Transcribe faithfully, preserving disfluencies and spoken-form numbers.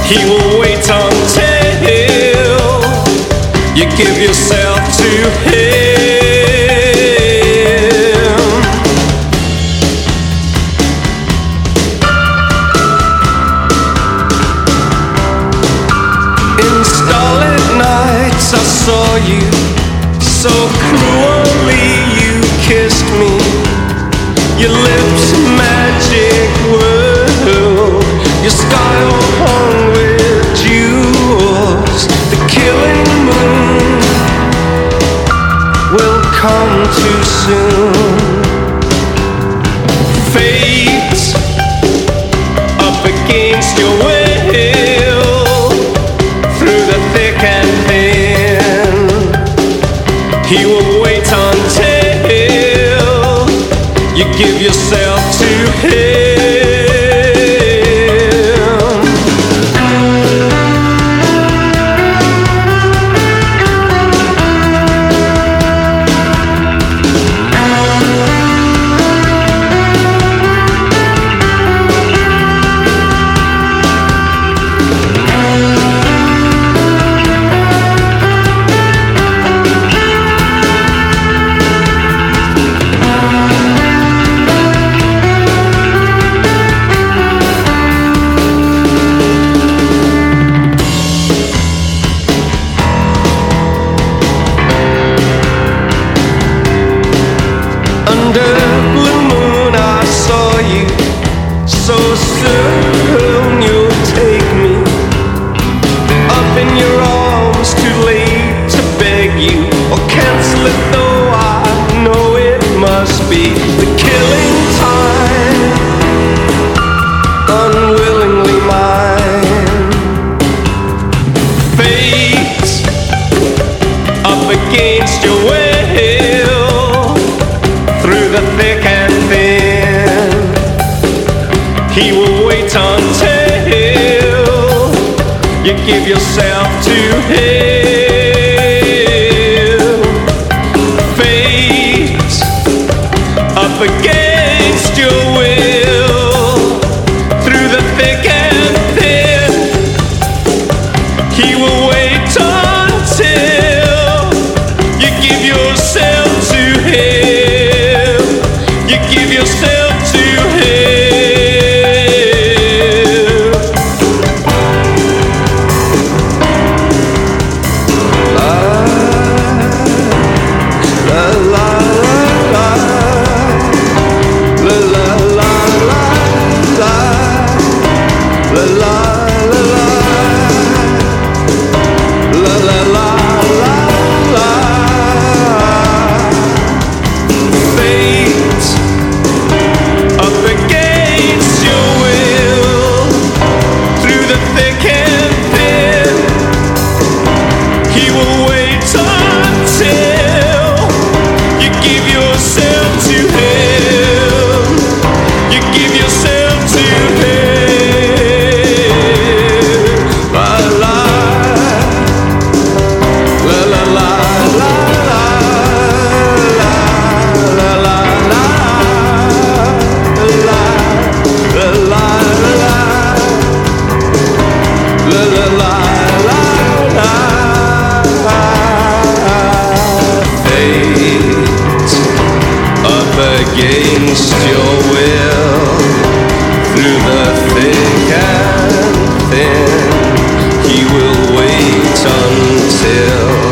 He will wait until you give yourself to him. In starlit nights I saw you, so cruelly you kissed me. Your lips magic world, your sky all hung with jewels. The killing moon will come too soon. Fate up against your will, through the thick and thin. He will wait until you give yourself to him. Under blue moon I saw you, so soon you'll take me up in your arms, too late to beg you or cancel it, though I know it must be the killing time, unwillingly mine. Fate up against your will, through the thick and thin. He will wait until you give yourself to him. Fate up against your will, through the thick and thin. He will wait until you give yourself to him. You give yourself to him. La la la la la la la la la la la la la. Against your will, through the thick and thin. He will wait until